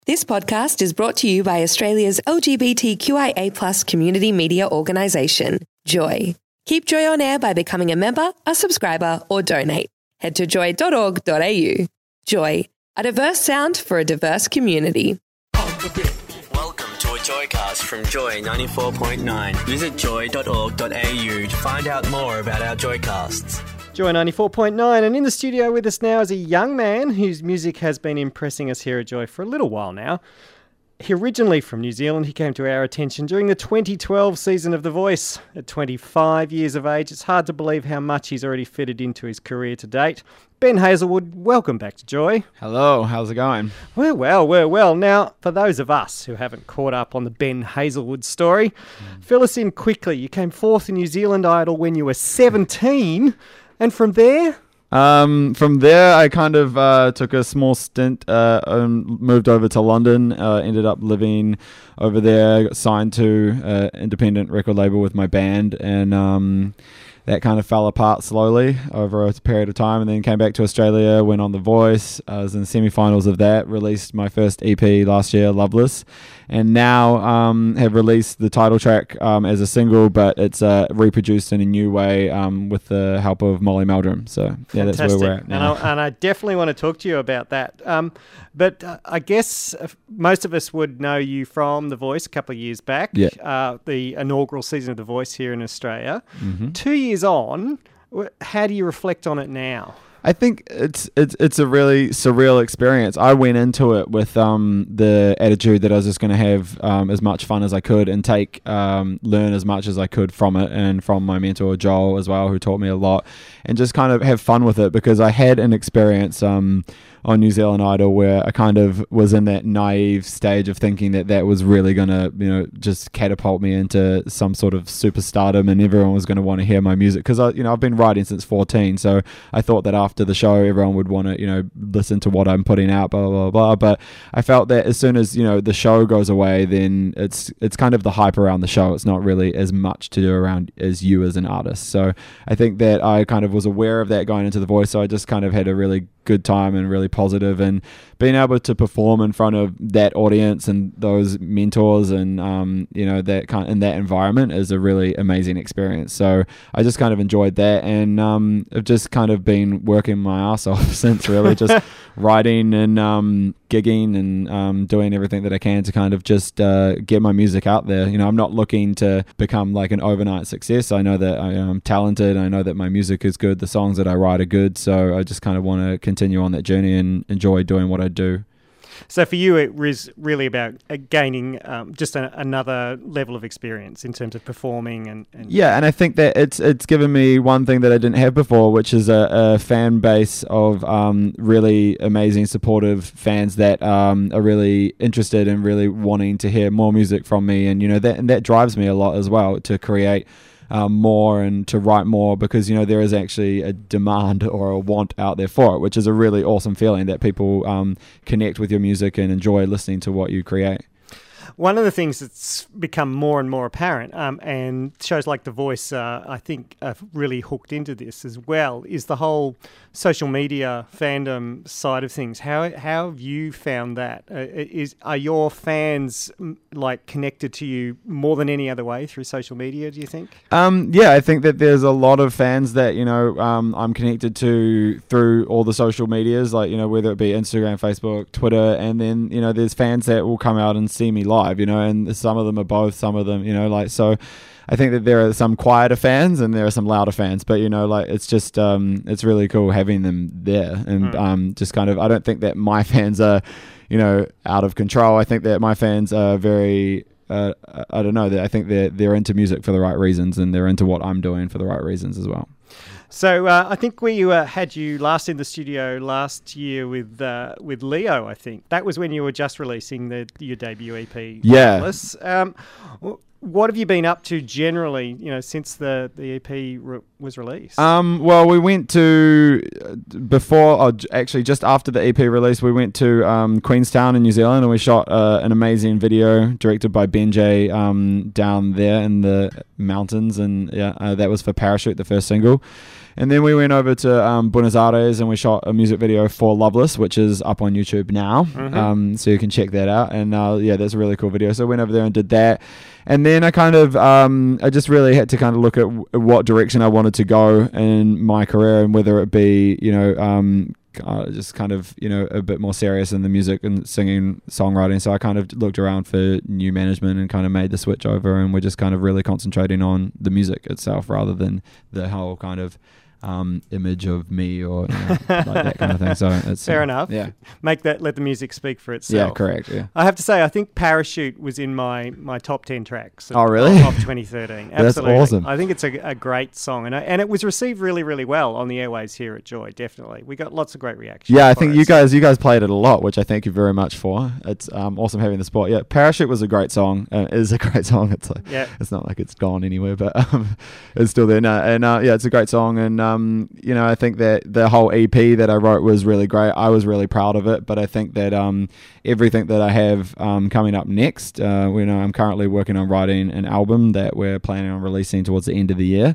This podcast is brought to you by Australia's LGBTQIA+ community media organisation, Joy. Keep Joy on air by becoming a member, a subscriber, or donate. Head to joy.org.au. Joy, a diverse sound for a diverse community. Welcome to a Joycast from Joy 94.9. Visit joy.org.au to find out more about our Joycasts. Joy 94.9, and in the studio with us now is a young man whose music has been impressing us here at Joy for a little while now. He originally from New Zealand, he came to our attention during the 2012 season of The Voice. At 25 years of age, it's hard to believe how much he's already fitted into his career to date. Ben Hazelwood, welcome back to Joy. Hello, how's it going? We're well. Now, for those of us who haven't caught up on the Ben Hazelwood story, fill us in quickly. You came fourth in New Zealand Idol when you were 17, and from there... From there, I kind of took a small stint, moved over to London, ended up living over there, got signed to an independent record label with my band, and that kind of fell apart slowly over a period of time, and then came back to Australia, went on The Voice. I was in the semi-finals of that, released my first EP last year, Loveless, and now have released the title track as a single, but it's reproduced in a new way with the help of Molly Meldrum. So yeah, Fantastic. That's where we're at now. And I definitely want to talk to you about that. But I guess most of us would know you from The Voice a couple of years back, the inaugural season of The Voice here in Australia. Mm-hmm. 2 years on, how do you reflect on it now? I think it's a really surreal experience. I went into it with the attitude that I was just going to have as much fun as I could and learn as much as I could from it, and from my mentor Joel as well, who taught me a lot, and just kind of have fun with it, because I had an experience on New Zealand Idol where I kind of was in that naive stage of thinking that was really going to, just catapult me into some sort of superstardom, and everyone was going to want to hear my music, because I've been writing since 14, so I thought that after the show everyone would want to listen to what I'm putting out, blah blah blah. But I felt that as soon as the show goes away, then it's kind of the hype around the show. It's not really as much to do around as you as an artist. So I think that I kind of was aware of that going into The Voice, so I just kind of had a really good time and really positive, and being able to perform in front of that audience and those mentors and that kind in that environment is a really amazing experience. So I just kind of enjoyed that, and I've just kind of been working my ass off since, really, just writing and gigging and doing everything that I can to kind of just get my music out there. I'm not looking to become like an overnight success. I know that I'm talented. I know that my music is good. The songs that I write are good. So I just kind of want to continue on that journey and enjoy doing what I do. So for you, it was really about gaining just another level of experience in terms of performing and yeah, and I think that it's given me one thing that I didn't have before, which is a fan base of really amazing, supportive fans that are really interested and really wanting to hear more music from me, and that drives me a lot as well to create more and to write more, because there is actually a demand or a want out there for it, which is a really awesome feeling that people connect with your music and enjoy listening to what you create. One of the things that's become more and more apparent, and shows like The Voice, I think, have really hooked into this as well, is the whole social media fandom side of things. How have you found that? Are your fans connected to you more than any other way through social media, do you think? Yeah, I think that there's a lot of fans that I'm connected to through all the social medias, whether it be Instagram, Facebook, Twitter, and then there's fans that will come out and see me live, and some of them are both, some of them, so I think that there are some quieter fans and there are some louder fans, but it's just it's really cool having them there, and just kind of, I don't think that my fans are out of control. I think that my fans are very I don't know, I think they're into music for the right reasons, and they're into what I'm doing for the right reasons as well. So I think we had you last in the studio last year with Leo. I think that was when you were just releasing your debut EP. Yeah. Loveless. what have you been up to generally, since the EP was released? Well, we went to, actually just after the EP release, we went to Queenstown in New Zealand, and we shot an amazing video directed by Ben J down there in the mountains, and that was for Parachute, the first single. And then we went over to Buenos Aires and we shot a music video for Loveless, which is up on YouTube now. So you can check that out. And that's a really cool video. So I went over there and did that. And then I kind of, I just really had to kind of look at what direction I wanted to go in my career, and whether it be, just kind of, a bit more serious in the music and singing, songwriting. So I kind of looked around for new management and kind of made the switch over, and we're just kind of really concentrating on the music itself rather than the whole kind of image of me or like that kind of thing. So it's fair enough. Yeah, let the music speak for itself. Yeah, correct. Yeah, I have to say, I think Parachute was in my top 10 tracks. Oh, really? Of 2013. Absolutely. That's awesome. I think it's a great song, and it was received really, really well on the airwaves here at Joy. Definitely, we got lots of great reactions. Yeah, I think you guys played it a lot, which I thank you very much for. It's awesome having the spot. Yeah, Parachute was a great song. It is a great song. It's like, it's not like it's gone anywhere, but it's still there. It's a great song, and I think that the whole EP that I wrote was really great. I was really proud of it, but I think that everything that I have coming up next, I'm currently working on writing an album that we're planning on releasing towards the end of the year.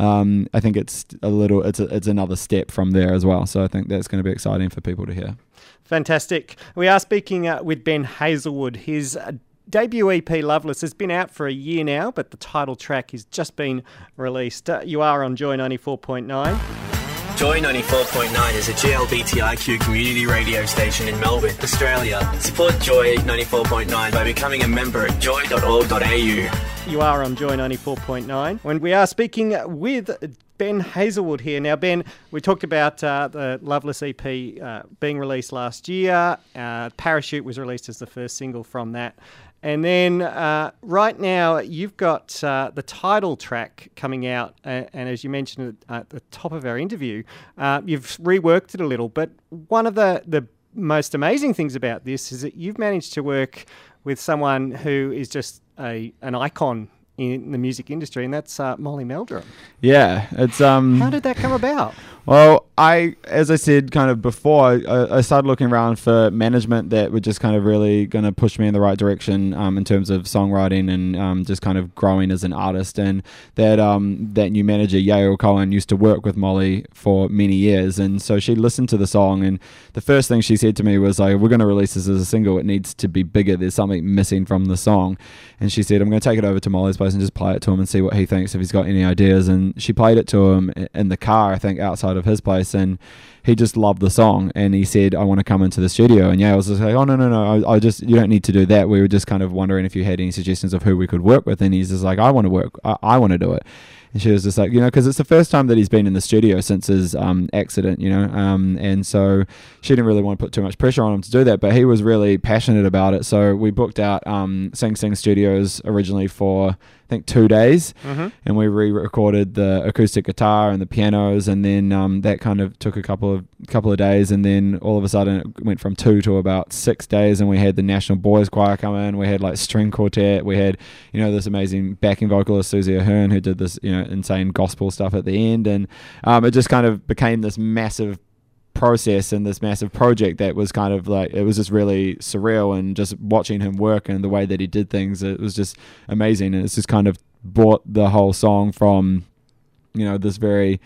I think it's another step from there as well. So I think that's going to be exciting for people to hear. Fantastic. We are speaking with Ben Hazlewood. His debut EP, Loveless, has been out for a year now, but the title track has just been released. You are on Joy 94.9. Joy 94.9 is a GLBTIQ community radio station in Melbourne, Australia. Support Joy 94.9 by becoming a member at joy.org.au. You are on Joy 94.9. When we are speaking with Ben Hazlewood here. Now, Ben, we talked about the Loveless EP being released last year. Parachute was released as the first single from that. And then right now you've got the title track coming out, and as you mentioned at the top of our interview, you've reworked it a little. But one of the most amazing things about this is that you've managed to work with someone who is just an icon in the music industry, and that's Molly Meldrum. Yeah, it's How did that come about? Well, as I said kind of before, I started looking around for management that were just kind of really going to push me in the right direction in terms of songwriting and just kind of growing as an artist. And that new manager, Yael Cohen, used to work with Molly for many years. And so she listened to the song, and the first thing she said to me was like, we're going to release this as a single. It needs to be bigger. There's something missing from the song. And she said, I'm going to take it over to Molly's place and just play it to him and see what he thinks, if he's got any ideas. And she played it to him in the car, I think, outside of his place, and he just loved the song, and he said, I want to come into the studio. And yeah, I was just like, oh no, you don't need to do that. We were just kind of wondering if you had any suggestions of who we could work with. And he's just like, I want to do it. And she was just like, because it's the first time that he's been in the studio since his accident, and so she didn't really want to put too much pressure on him to do that, but he was really passionate about it. So we booked out Sing Sing Studios originally for, I think, 2 days, and we re-recorded the acoustic guitar and the pianos, and then that kind of took a couple of days, and then all of a sudden it went from 2 to about 6 days, and we had the National Boys Choir come in, we had like string quartet, we had this amazing backing vocalist Susie Ahern who did this insane gospel stuff at the end, and it just kind of became this massive process and this massive project that was kind of like, it was just really surreal, and just watching him work and the way that he did things, it was just amazing. And it's just kind of brought the whole song from this very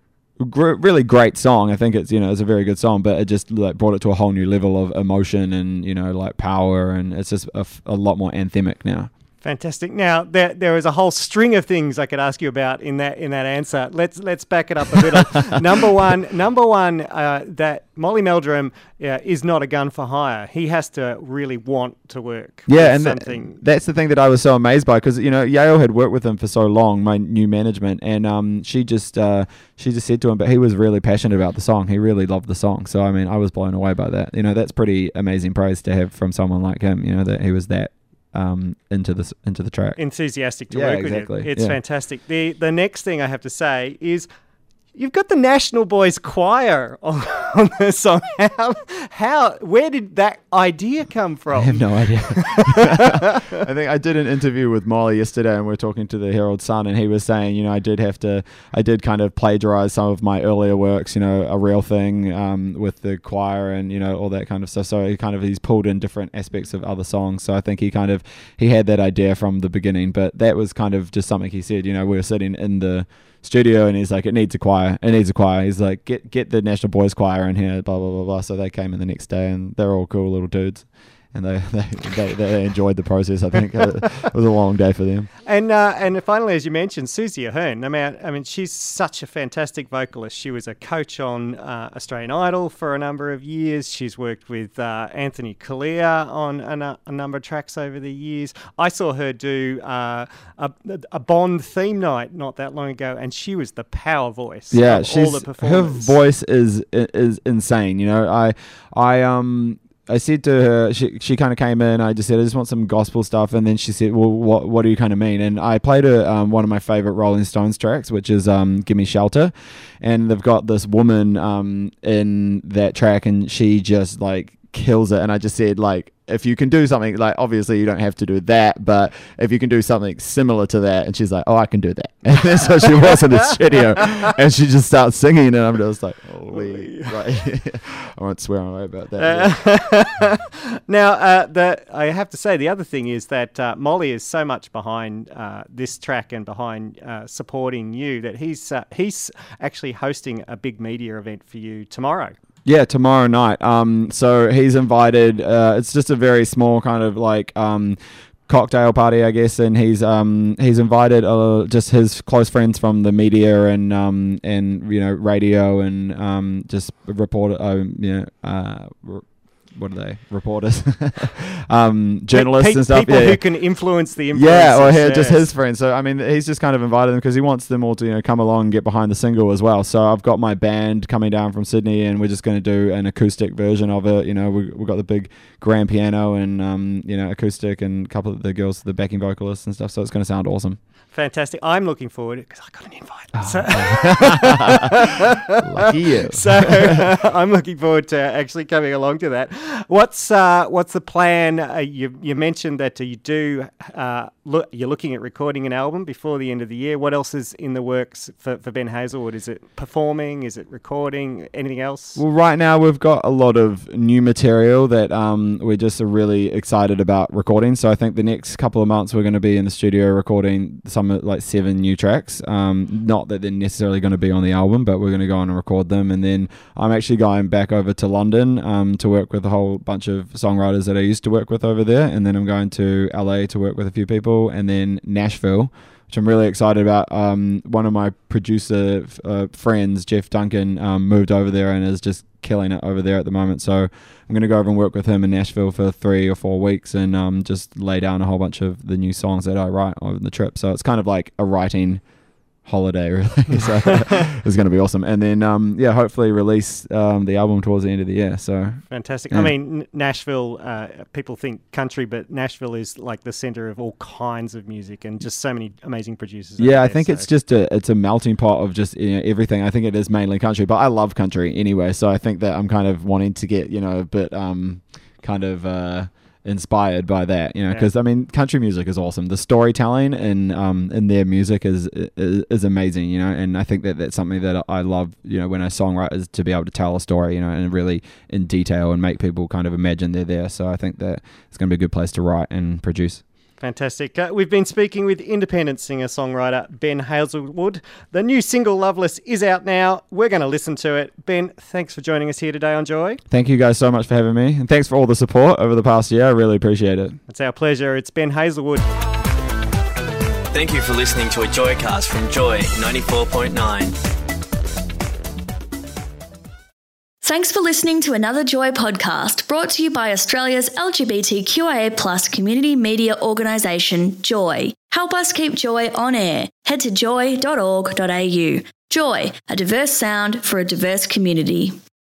really great song. I think it's it's a very good song, but it just like brought it to a whole new level of emotion and like power, and it's just a lot more anthemic now. Fantastic. Now there is a whole string of things I could ask you about in that answer. Let's back it up a little. Number one, that Molly Meldrum is not a gun for hire. He has to really want to work. Yeah, and something. That's the thing that I was so amazed by, because Yael had worked with him for so long, my new management, and she just said to him, but he was really passionate about the song. He really loved the song. So I mean, I was blown away by that. That's pretty amazing praise to have from someone like him. That he was that into the track, enthusiastic to work exactly. with you. It's fantastic. The next thing I have to say is You've got the National Boys Choir on the song. Where did that idea come from? I have no idea. I think I did an interview with Molly yesterday, and we were talking to the Herald Sun, and he was saying, you know, I did kind of plagiarize some of my earlier works, you know, A Real Thing with the choir and, you know, all that kind of stuff. So he's pulled in different aspects of other songs. So I think he had that idea from the beginning, but that was kind of just something he said. You know, we were sitting in the studio and he's like, it needs a choir. He's like, get the National Boys Choir in here, blah blah blah blah. So they came in the next day, and they're all cool little dudes, and they enjoyed the process. I think it was a long day for them. And finally, as you mentioned, Susie Ahern. I mean, she's such a fantastic vocalist. She was a coach on Australian Idol for a number of years. She's worked with Anthony Collier on a number of tracks over the years. I saw her do a Bond theme night not that long ago, and she was the power voice. Yeah, of all the performers. Her voice is insane. You know, I said to her, she kind of came in, I just said, I just want some gospel stuff. And then she said, well, what do you kind of mean? And I played her one of my favorite Rolling Stones tracks, which is Give Me Shelter. And they've got this woman in that track, and she just like kills it. And I just said, like, if you can do something, like, obviously you don't have to do that, but if you can do something similar to that. And she's like, oh, I can do that. And then so she was in the studio, and she just starts singing, and I'm just like, holy, right. I won't swear on about that. Now, I have to say, the other thing is that Molly is so much behind this track and behind supporting you that he's actually hosting a big media event for you tomorrow. Yeah, tomorrow night. So he's invited. It's just a very small kind of like cocktail party, I guess, and he's invited just his close friends from the media and you know, radio and just reporter. What are they? Reporters, journalists and stuff. People who can influence the influencers. Yeah, or just his friends. So I mean, he's just kind of invited them because he wants them all to, you know, come along and get behind the single as well. So I've got my band coming down from Sydney, and we're just going to do an acoustic version of it. You know, we've got the big grand piano and you know, acoustic, and a couple of the girls, the backing vocalists and stuff. So it's going to sound awesome. Fantastic. I'm looking forward because I got an invite. Oh. Lucky you. So I'm looking forward to actually coming along to that. What's the plan? You mentioned that you're looking at recording an album before the end of the year. What else is in the works for Ben Hazelwood? Is it performing? Is it recording? Anything else? Well, right now we've got a lot of new material that we're just really excited about recording. So I think the next couple of months we're going to be in the studio recording some like 7 new tracks. Not that they're necessarily going to be on the album, but we're going to go on and record them. And then I'm actually going back over to London to work with a whole bunch of songwriters that I used to work with over there. And then I'm going to LA to work with a few people, and then Nashville, which I'm really excited about. One of my producer friends, Jeff Duncan, moved over there and is just killing it over there at the moment. So I'm going to go over and work with him in Nashville for 3 or 4 weeks and just lay down a whole bunch of the new songs that I write over the trip. So it's kind of like a writing holiday, really. So it's going to be awesome. And then hopefully release the album towards the end of the year. So fantastic. Yeah. I mean, Nashville, people think country, but Nashville is like the center of all kinds of music and just so many amazing producers. Yeah, I think it's just it's a melting pot of just, you know, everything. I think it is mainly country, but I love country anyway. So I think that I'm kind of wanting to get, you know, a bit kind of inspired by that, you know, because I mean, country music is awesome. The storytelling in their music is amazing, you know, and I think that that's something that I love, you know, when I songwrite, is to be able to tell a story, you know, and really in detail and make people kind of imagine they're there. So I think that it's going to be a good place to write and produce. Fantastic. We've been speaking with independent singer-songwriter Ben Hazelwood. The new single, Loveless, is out now. We're going to listen to it. Ben, thanks for joining us here today on Joy. Thank you guys so much for having me. And thanks for all the support over the past year. I really appreciate it. It's our pleasure. It's Ben Hazelwood. Thank you for listening to a Joycast from Joy 94.9. Thanks for listening to another Joy podcast brought to you by Australia's LGBTQIA+ community media organisation, Joy. Help us keep Joy on air. Head to joy.org.au. Joy, a diverse sound for a diverse community.